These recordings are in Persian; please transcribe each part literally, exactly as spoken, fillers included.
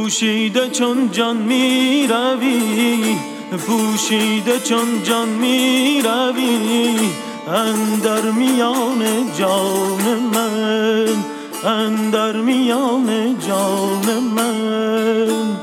پوشیده چون جان می روی، پوشیده چون جان می روی اندر میان جان من، اندر میان جان من.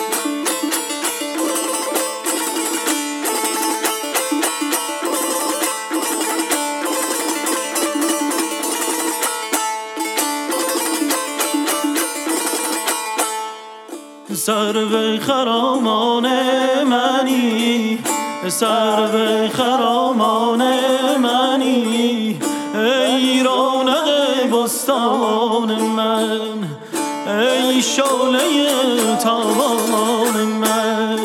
سرو خرامان منی، سرو خرامان منی، ای رونق بستان من، ای شعله تابان من.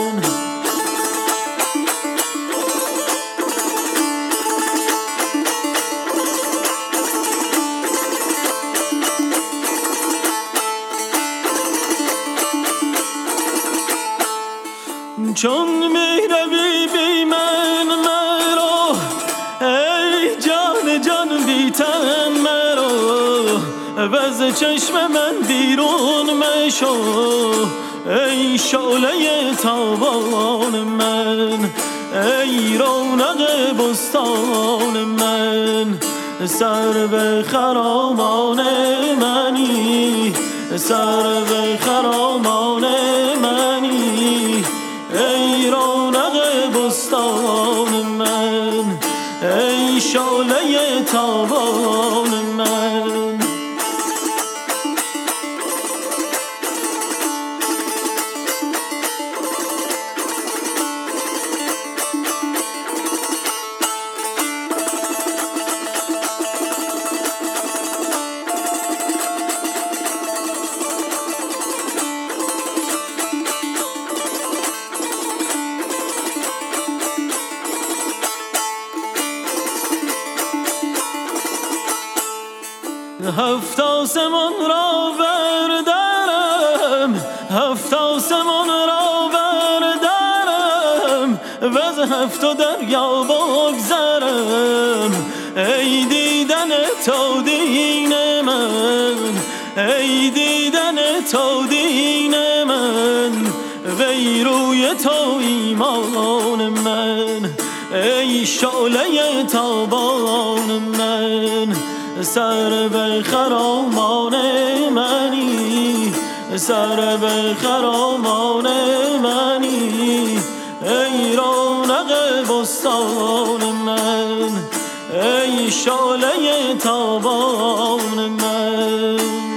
چون میروی بی من مرا، ای جان جان بی تن مرا، وز چشم من بیرون مشو، ای شعله تابان من، ای رونق بستان من. سرو خرامان منی، سرو خرامان منی، ای رونق بستان من، ای شعله تابان من. هفت آسمان را بردارم، هفت آسمان را بردارم، وز هفت دریا بگذرم، ای دیدن تو دین من، ای دیدن تو دین من، وی روی تو ایمان من، ای شعله تابان من. سرو خرامان منی، سرو خرامان منی، ای رونق بستان من، ای شعله تابان من.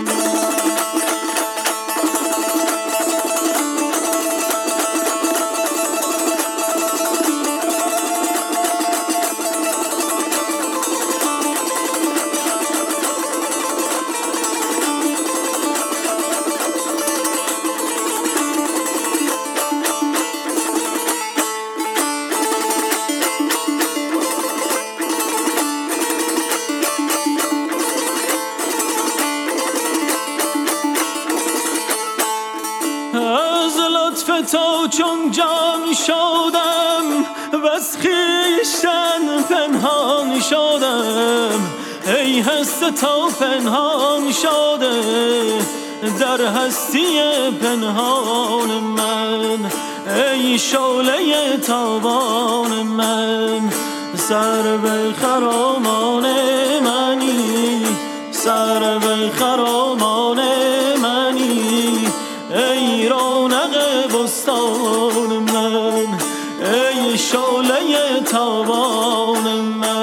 از لطف تو چون جان شدم، بس خویشتن پنهان شدم، ای هست تو پنهان شده در هستی پنهان من، ای شعله تابان من. سرو خرامان منی، سرو خرامان منی، ای رونق بستان من، ای شعله تابان من.